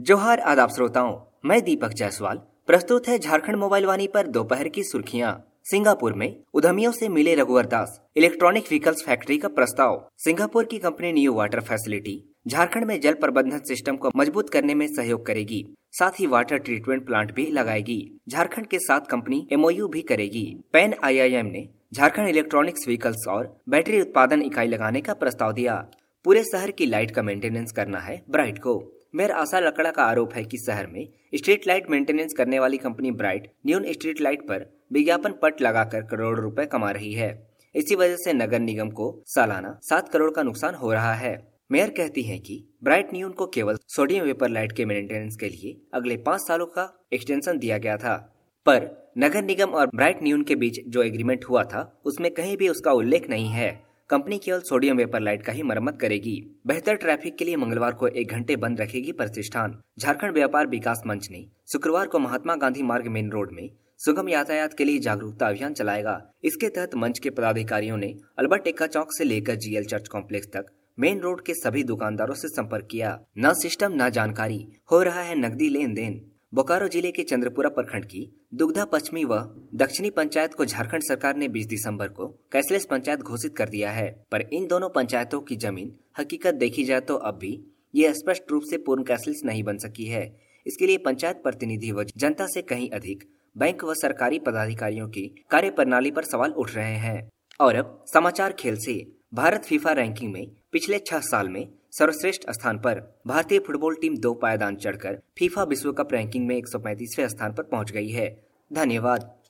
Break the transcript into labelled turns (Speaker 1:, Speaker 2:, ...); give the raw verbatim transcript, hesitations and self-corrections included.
Speaker 1: जोहार आदाब श्रोताओं, मैं दीपक जायसवाल। प्रस्तुत है झारखंड मोबाइल वाणी पर दोपहर की सुर्खियां। सिंगापुर में उद्यमियों से मिले Raghubar Das, electronic vehicles factory का प्रस्ताव। सिंगापुर की company New Water Facility Jharkhand में जल प्रबंधन सिस्टम को मजबूत करने में सहयोग करेगी, साथ ही वाटर ट्रीटमेंट प्लांट भी लगाएगी। झारखंड के साथ कंपनी एमओयू भी करेगी। पैन आईआईएम ने झारखंड इलेक्ट्रॉनिक्स व्हीकल्स और बैटरी उत्पादन इकाई लगाने का प्रस्ताव दिया। पूरे शहर की लाइट का मेंटेनेंस करना है ब्राइट को। मेयर आशा लकड़ा का आरोप है कि शहर में स्ट्रीट लाइट मेंटेनेंस करने वाली कंपनी ब्राइट न्यून स्ट्रीट लाइट पर विज्ञापन पट लगाकर करोड़ों रुपए कमा रही है। इसी वजह से नगर निगम को सालाना सात करोड़ का नुकसान हो रहा है। मेयर कहती हैं कि ब्राइट न्यून को केवल सोडियम वेपर लाइट के मेंटेनेंस के लिए अगले पाँच सालों का एक्सटेंशन दिया गया था, पर नगर निगम और ब्राइट न्यून के बीच जो एग्रीमेंट हुआ था उसमें कहीं भी उसका उल्लेख नहीं है। कंपनी केवल सोडियम वेपर लाइट का ही मरम्मत करेगी। बेहतर ट्रैफिक के लिए मंगलवार को एक घंटे बंद रखेगी प्रतिष्ठान। झारखंड व्यापार विकास मंच ने शुक्रवार को महात्मा गांधी मार्ग मेन रोड में सुगम यातायात के लिए जागरूकता अभियान चलाएगा। इसके तहत मंच के पदाधिकारियों ने अल्बर्ट एक्का चौक से लेकर जीएल चर्च कॉम्प्लेक्स तक मेन रोड के सभी दुकानदारों से संपर्क किया। न सिस्टम न जानकारी, हो रहा है नकदी लेन देन। बोकारो जिले के चंद्रपुरा प्रखंड की दुग्धा पश्चिमी व दक्षिणी पंचायत को झारखंड सरकार ने बीस दिसंबर को कैशलेस पंचायत घोषित कर दिया है, पर इन दोनों पंचायतों की जमीन हकीकत देखी जाए तो अब भी ये स्पष्ट रूप से पूर्ण कैशलेस नहीं बन सकी है। इसके लिए पंचायत प्रतिनिधि व जनता से कहीं अधिक बैंक व सरकारी पदाधिकारियों की कार्य प्रणाली पर सवाल उठ रहे हैं। और अब समाचार खेल से। भारत फीफा रैंकिंग में पिछले छह साल में सर्वश्रेष्ठ स्थान पर। भारतीय फुटबॉल टीम दो पायदान चढ़कर फीफा विश्व कप रैंकिंग में एक सौ पैंतीसवें स्थान पर पहुंच गई है। धन्यवाद।